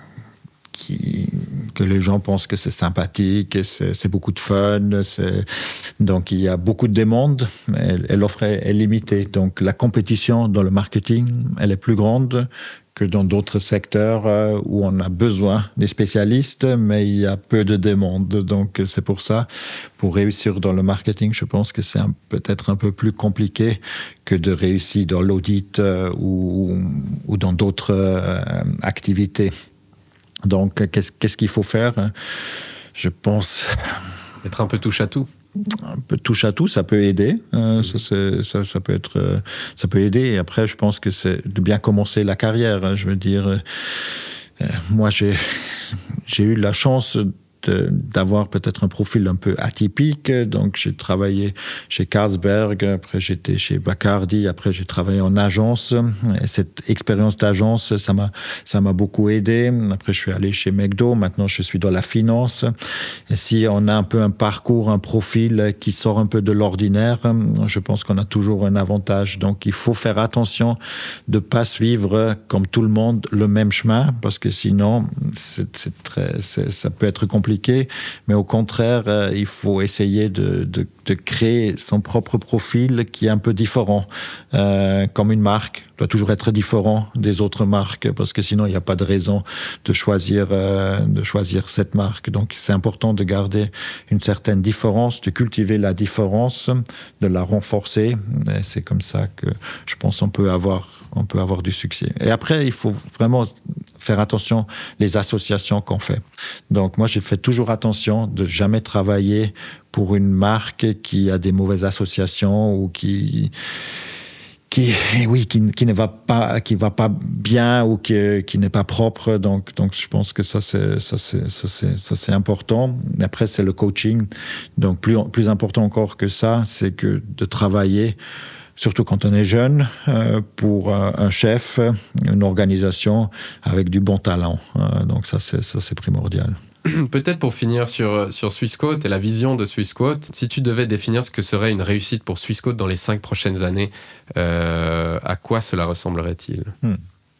Qui, que les gens pensent que c'est sympathique, c'est, c'est beaucoup de fun. C'est, donc, il y a beaucoup de demandes, mais l'offre est, est limitée. Donc, la compétition dans le marketing, elle est plus grande que dans d'autres secteurs où on a besoin des spécialistes, mais il y a peu de demandes. Donc, c'est pour ça, pour réussir dans le marketing, je pense que c'est un, peut-être un peu plus compliqué que de réussir dans l'audit ou, ou dans d'autres activités. Donc, qu'est-ce, qu'est-ce qu'il faut faire? Je pense... Être un peu touche-à-tout. Un peu touche-à-tout, ça peut aider. Euh, mmh. ça, c'est, ça, ça, peut être, ça peut aider. Et après, je pense que c'est de bien commencer la carrière. Je veux dire, euh, moi, j'ai, j'ai eu la chance... De, d'avoir peut-être un profil un peu atypique. Donc, j'ai travaillé chez Carlsberg, après j'étais chez Bacardi, après j'ai travaillé en agence. Et cette expérience d'agence, ça m'a, ça m'a beaucoup aidé. Après, je suis allé chez McDo. Maintenant, je suis dans la finance. Et si on a un peu un parcours, un profil qui sort un peu de l'ordinaire, je pense qu'on a toujours un avantage. Donc, il faut faire attention de ne pas suivre, comme tout le monde, le même chemin, parce que sinon, c'est, c'est très, c'est, ça peut être compliqué. Mais au contraire, euh, il faut essayer de, de, de créer son propre profil qui est un peu différent. Euh, comme une marque doit toujours être différent des autres marques, parce que sinon, il n'y a pas de raison de choisir, euh, de choisir cette marque. Donc, c'est important de garder une certaine différence, de cultiver la différence, de la renforcer. Et c'est comme ça que je pense qu'on peut avoir, on peut avoir du succès. Et après, il faut vraiment faire attention les associations qu'on fait. Donc, moi, j'ai fait toujours attention de jamais travailler pour une marque qui a des mauvaises associations ou qui, qui, oui, qui, qui ne va pas, qui va pas bien ou qui, qui n'est pas propre. Donc, donc, je pense que ça, c'est, ça, c'est, ça, c'est, ça, c'est important. Après, c'est le coaching. Donc, plus, plus important encore que ça, c'est que de travailler, surtout quand on est jeune, euh, pour un, un chef, une organisation avec du bon talent. Euh, donc, ça, c'est, ça, c'est primordial. Peut-être pour finir sur, sur Swissquote et la vision de Swissquote, si tu devais définir ce que serait une réussite pour Swissquote dans les cinq prochaines années, euh, à quoi cela ressemblerait-il ? hmm.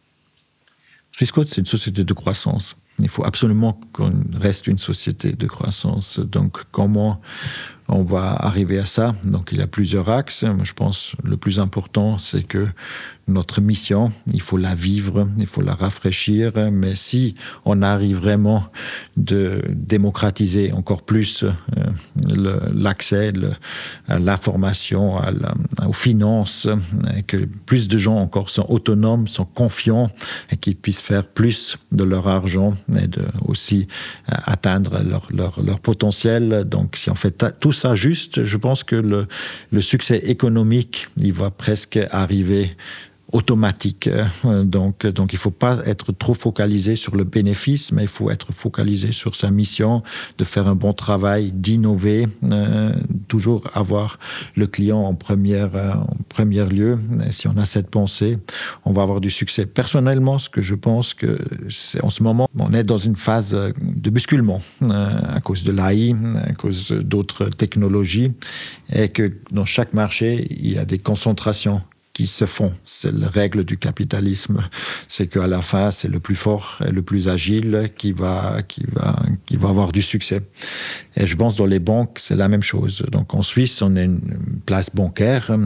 Swissquote, c'est une société de croissance. Il faut absolument qu'on reste une société de croissance. Donc, comment on va arriver à ça? Donc, il y a plusieurs axes. Je pense que le plus important, c'est que notre mission, il faut la vivre, il faut la rafraîchir. Mais si on arrive vraiment de démocratiser encore plus euh, le, l'accès le, à l'information, à la, aux finances, et que plus de gens encore sont autonomes, sont confiants et qu'ils puissent faire plus de leur argent et de aussi euh, atteindre leur, leur, leur potentiel. Donc, si on fait ta, tout ça juste, je pense que le, le succès économique, il va presque arriver automatique. Donc, donc il ne faut pas être trop focalisé sur le bénéfice, mais il faut être focalisé sur sa mission, de faire un bon travail, d'innover, euh, toujours avoir le client en première, euh, en premier lieu. Et si on a cette pensée, on va avoir du succès. Personnellement, ce que je pense que c'est en ce moment, on est dans une phase de bousculement euh, à cause de l'A I, à cause d'autres technologies, et que dans chaque marché, il y a des concentrations qui se font. C'est la règle du capitalisme. C'est qu'à la fin, c'est le plus fort et le plus agile qui va, qui va, qui va avoir du succès. Et je pense dans les banques, c'est la même chose. Donc en Suisse, on a une place bancaire euh,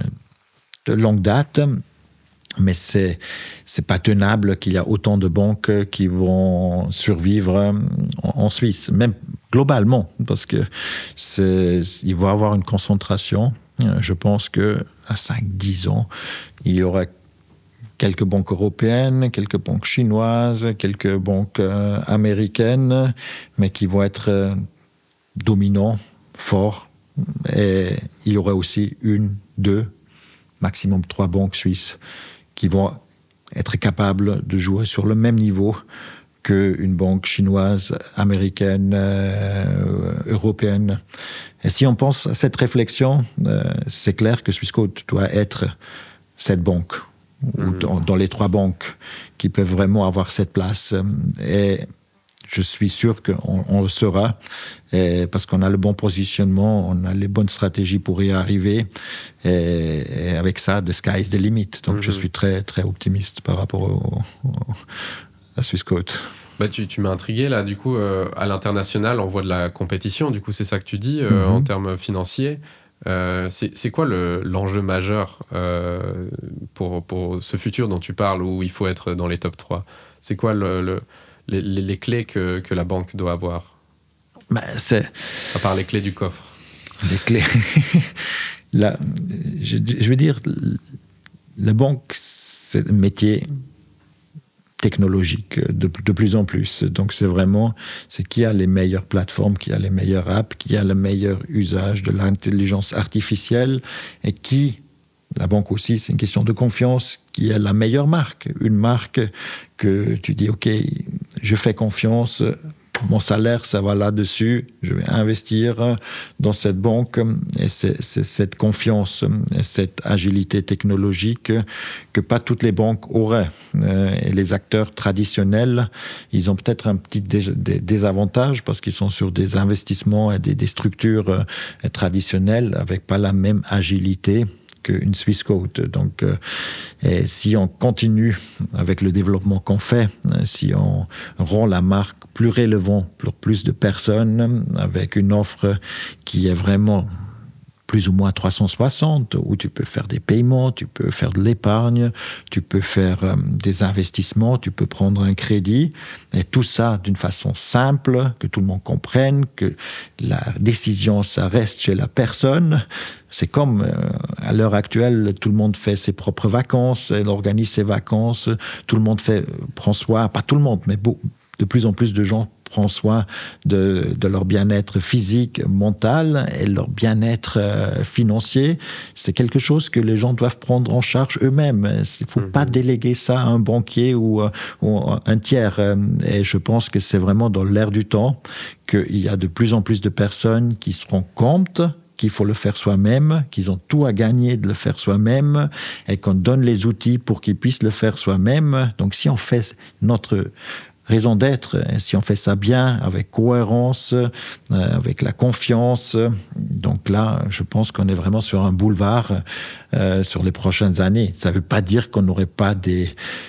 de longue date, mais c'est, c'est pas tenable qu'il y a autant de banques qui vont survivre en, en Suisse, même globalement, parce que c'est, il va y avoir une concentration. Je pense qu'à cinq à dix ans, il y aura quelques banques européennes, quelques banques chinoises, quelques banques euh, américaines, mais qui vont être euh, dominants, forts. Et il y aura aussi une, deux, maximum trois banques suisses qui vont être capables de jouer sur le même niveau qu'une banque chinoise, américaine, euh, européenne. Et si on pense à cette réflexion, euh, c'est clair que Swissquote doit être cette banque, mmh. ou dans, dans les trois banques qui peuvent vraiment avoir cette place. Et je suis sûr qu'on on le sera, et parce qu'on a le bon positionnement, on a les bonnes stratégies pour y arriver, et, et avec ça, the sky is the limit. Donc mmh. je suis très, très optimiste par rapport au, au à Swissquote. Bah, tu, tu m'as intrigué là, du coup, euh, à l'international, on voit de la compétition, du coup, c'est ça que tu dis, euh, mm-hmm. en termes financiers. Euh, c'est, c'est quoi le, l'enjeu majeur euh, pour, pour ce futur dont tu parles, où il faut être dans les top trois? C'est quoi le, le, les, les clés que, que la banque doit avoir? Bah, c'est... À part les clés du coffre. Les clés... Là, je, je veux dire, la banque, c'est un métier technologique de, de plus en plus. Donc c'est vraiment, c'est qui a les meilleures plateformes, qui a les meilleures apps, qui a le meilleur usage de l'intelligence artificielle et qui, la banque aussi, c'est une question de confiance, qui a la meilleure marque. Une marque que tu dis, OK, je fais confiance, mon salaire, ça va là-dessus, je vais investir dans cette banque, et c'est, c'est cette confiance et cette agilité technologique que pas toutes les banques auraient. Et les acteurs traditionnels, ils ont peut-être un petit dé- dé- désavantage parce qu'ils sont sur des investissements et des, des structures traditionnelles avec pas la même agilité qu'une Swissquote. Donc, euh, et si on continue avec le développement qu'on fait, si on rend la marque plus relevante pour plus de personnes, avec une offre qui est vraiment plus ou moins trois cent soixante, où tu peux faire des paiements, tu peux faire de l'épargne, tu peux faire euh, des investissements, tu peux prendre un crédit, et tout ça d'une façon simple, que tout le monde comprenne, que la décision, ça reste chez la personne. C'est comme, euh, à l'heure actuelle, tout le monde fait ses propres vacances, elle organise ses vacances, tout le monde fait, prend soin, pas tout le monde, mais beau, de plus en plus de gens prennent soin de, de leur bien-être physique, mental et leur bien-être euh, financier. C'est quelque chose que les gens doivent prendre en charge eux-mêmes. Il ne faut mmh. pas déléguer ça à un banquier ou, ou un tiers. Et je pense que c'est vraiment dans l'air du temps qu'il y a de plus en plus de personnes qui se rendent compte qu'il faut le faire soi-même, qu'ils ont tout à gagner de le faire soi-même et qu'on donne les outils pour qu'ils puissent le faire soi-même. Donc si on fait notre raison d'être, si on fait ça bien, avec cohérence, euh, avec la confiance, donc là, je pense qu'on est vraiment sur un boulevard euh, sur les prochaines années. Ça ne veut pas dire qu'on n'aurait pas des,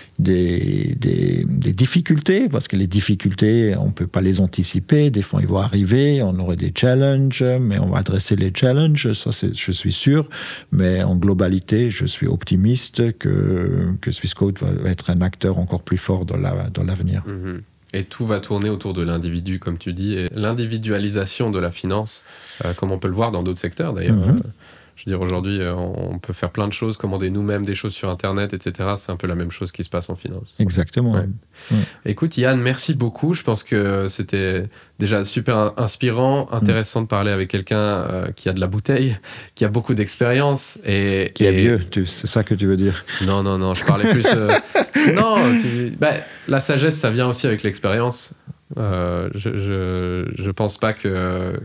des, des, des difficultés, parce que les difficultés, on ne peut pas les anticiper, des fois ils vont arriver, on aurait des challenges, mais on va adresser les challenges, ça c'est, je suis sûr, mais en globalité, je suis optimiste que, que Swissquote va être un acteur encore plus fort dans, la, dans l'avenir. Mmh. Et tout va tourner autour de l'individu, comme tu dis, et l'individualisation de la finance, euh, comme on peut le voir dans d'autres secteurs d'ailleurs. Mmh. Euh, je veux dire, aujourd'hui, euh, on peut faire plein de choses, commander nous-mêmes des choses sur Internet, et cetera. C'est un peu la même chose qui se passe en finance. Exactement. Ouais. Ouais. Écoute, Yann, merci beaucoup. Je pense que c'était déjà super inspirant, intéressant mmh. de parler avec quelqu'un euh, qui a de la bouteille, qui a beaucoup d'expérience. Et, qui et... est vieux, tu, c'est ça que tu veux dire? Non, non, non, je parlais plus... Euh... non, tu... bah, la sagesse, ça vient aussi avec l'expérience. Euh, je, je, je pense pas que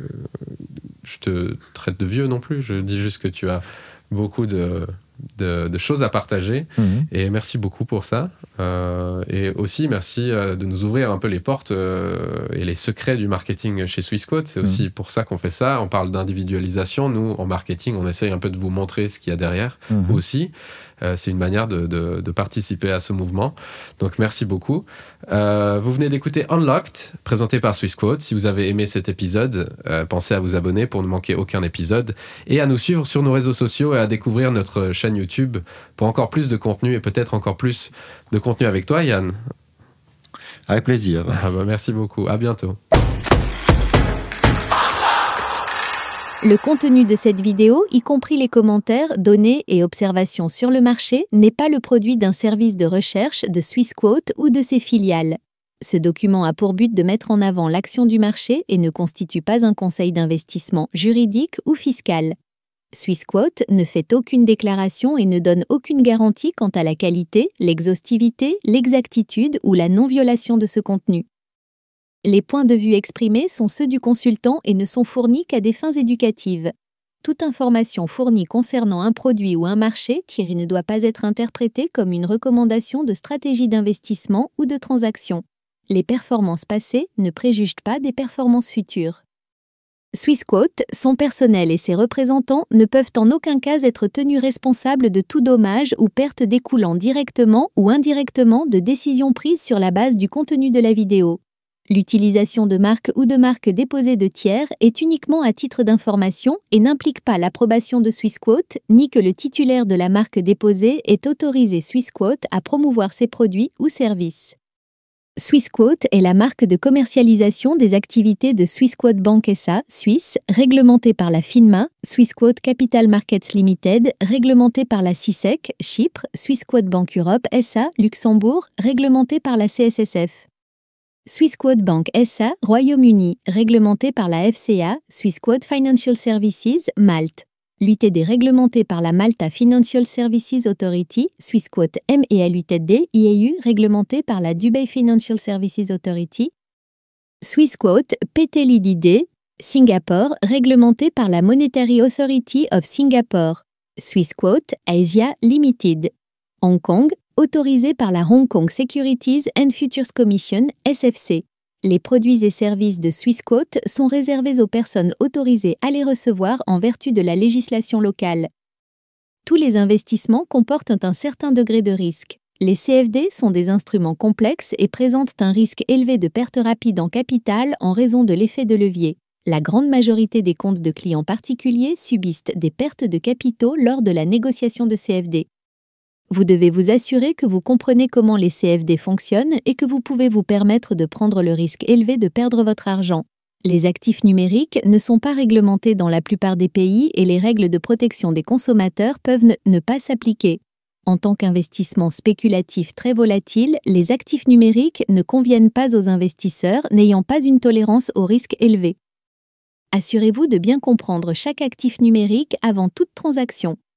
je te traite de vieux non plus. Je dis juste que tu as beaucoup de, de, de choses à partager. Mmh. Et merci beaucoup pour ça. Euh, et aussi, merci euh, de nous ouvrir un peu les portes euh, et les secrets du marketing chez Swissquote. C'est mmh. aussi pour ça qu'on fait ça. On parle d'individualisation. Nous, en marketing, on essaye un peu de vous montrer ce qu'il y a derrière mmh. aussi. Euh, c'est une manière de, de, de participer à ce mouvement. Donc, merci beaucoup. Euh, vous venez d'écouter Unlocked, présenté par Swissquote. Si vous avez aimé cet épisode, euh, pensez à vous abonner pour ne manquer aucun épisode et à nous suivre sur nos réseaux sociaux et à découvrir notre chaîne YouTube pour encore plus de contenu et peut-être encore plus de contenu avec toi, Yann. Avec plaisir. Ah bah, merci beaucoup. À bientôt. Le contenu de cette vidéo, y compris les commentaires, données et observations sur le marché, n'est pas le produit d'un service de recherche de Swissquote ou de ses filiales. Ce document a pour but de mettre en avant l'action du marché et ne constitue pas un conseil d'investissement juridique ou fiscal. Swissquote ne fait aucune déclaration et ne donne aucune garantie quant à la qualité, l'exhaustivité, l'exactitude ou la non-violation de ce contenu. Les points de vue exprimés sont ceux du consultant et ne sont fournis qu'à des fins éducatives. Toute information fournie concernant un produit ou un marché, Thierry, ne doit pas être interprétée comme une recommandation de stratégie d'investissement ou de transaction. Les performances passées ne préjugent pas des performances futures. Swissquote, son personnel et ses représentants ne peuvent en aucun cas être tenus responsables de tout dommage ou perte découlant directement ou indirectement de décisions prises sur la base du contenu de la vidéo. L'utilisation de marques ou de marques déposées de tiers est uniquement à titre d'information et n'implique pas l'approbation de Swissquote, ni que le titulaire de la marque déposée ait autorisé Swissquote à promouvoir ses produits ou services. Swissquote est la marque de commercialisation des activités de Swissquote Bank S A, Suisse, réglementée par la FINMA, Swissquote Capital Markets Limited, réglementée par la C I S E C, Chypre, Swissquote Bank Europe S A, Luxembourg, réglementée par la C S S F. Swissquote Bank S A, Royaume-Uni, réglementé par la F C A, Swissquote Financial Services, Malte. L'U T D réglementé par la Malta Financial Services Authority, Swissquote M et L U T D, I A U réglementé par la Dubai Financial Services Authority. Swissquote P T L I D, Singapour, réglementé par la Monetary Authority of Singapore. Swissquote Asia Limited. Hong Kong, autorisé par la Hong Kong Securities and Futures Commission, S F C. Les produits et services de Swissquote sont réservés aux personnes autorisées à les recevoir en vertu de la législation locale. Tous les investissements comportent un certain degré de risque. Les C F D sont des instruments complexes et présentent un risque élevé de perte rapide en capital en raison de l'effet de levier. La grande majorité des comptes de clients particuliers subissent des pertes de capitaux lors de la négociation de C F D. Vous devez vous assurer que vous comprenez comment les C F D fonctionnent et que vous pouvez vous permettre de prendre le risque élevé de perdre votre argent. Les actifs numériques ne sont pas réglementés dans la plupart des pays et les règles de protection des consommateurs peuvent ne, ne pas s'appliquer. En tant qu'investissement spéculatif très volatile, les actifs numériques ne conviennent pas aux investisseurs n'ayant pas une tolérance au risque élevé. Assurez-vous de bien comprendre chaque actif numérique avant toute transaction.